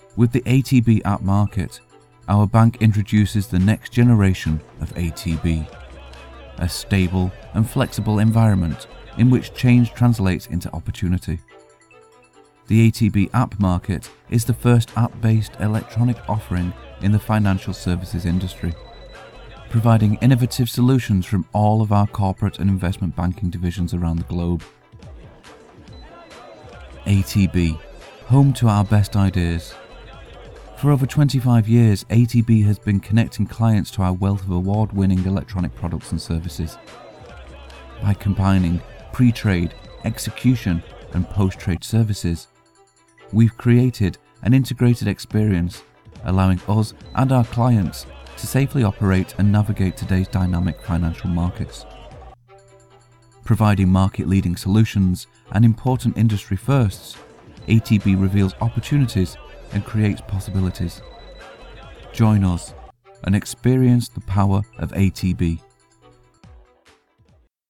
With the ATB app market, our bank introduces the next generation of ATB, a stable and flexible environment in which change translates into opportunity. The ATB app market is the first app-based electronic offering in the financial services industry, providing innovative solutions from all of our corporate and investment banking divisions around the globe. ATB, home to our best ideas. For over 25 years, ATB has been connecting clients to our wealth of award-winning electronic products and services. By combining pre-trade, execution, and post-trade services, we've created an integrated experience, allowing us and our clients to safely operate and navigate today's dynamic financial markets. Providing market-leading solutions and important industry firsts, ATB reveals opportunities and creates possibilities. Join us and experience the power of ATB.